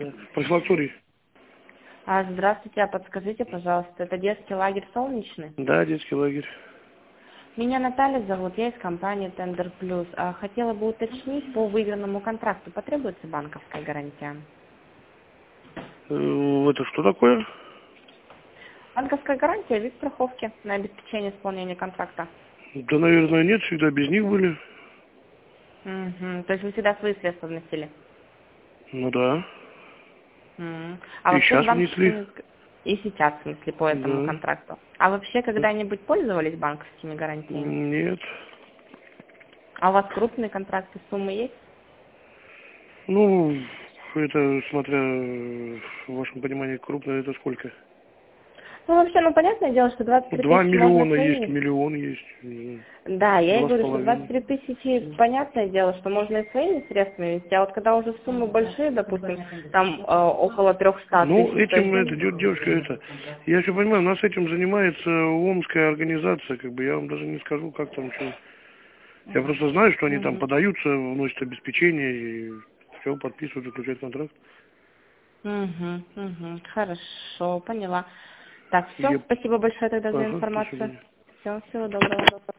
Да. Профилакторий. Здравствуйте, а подскажите, пожалуйста, это детский лагерь «Солнечный»? Да, детский лагерь. Меня Наталья зовут, я из компании «Тендер Плюс». Хотела бы уточнить, по выигранному контракту потребуется банковская гарантия? Это что такое? Банковская гарантия – вид страховки на обеспечение исполнения контракта. Да, наверное, нет, всегда без них были. Угу. То есть вы всегда свои средства вносили? Ну да. А И вообще с сейчас внесли. банковскими... И сейчас, в смысле, по этому Да. контракту. А вообще Да. когда-нибудь пользовались банковскими гарантиями? Нет. А у вас крупные контракты, суммы есть? Ну, это, смотря в вашем понимании, крупно это сколько? Ну, вообще, понятное дело, что Ну, 23 2 тысячи можно миллиона есть, своими. миллион есть, Да, я и два с говорю, что половиной. 23 тысячи, понятное дело, что можно и своими средствами вести, а вот когда уже суммы большие, допустим, там около 300 Ну, тысяч, то этим, есть... это, девушка, я все понимаю, у нас этим занимается омская организация, я вам даже не скажу, как там, что. Я просто знаю, что они там Угу. подаются, вносят обеспечение и все, подписывают, заключают контракт. Угу. Хорошо, поняла. Так, все, Я... спасибо большое тогда за Ага, до информацию. свидания. Все, всего доброго.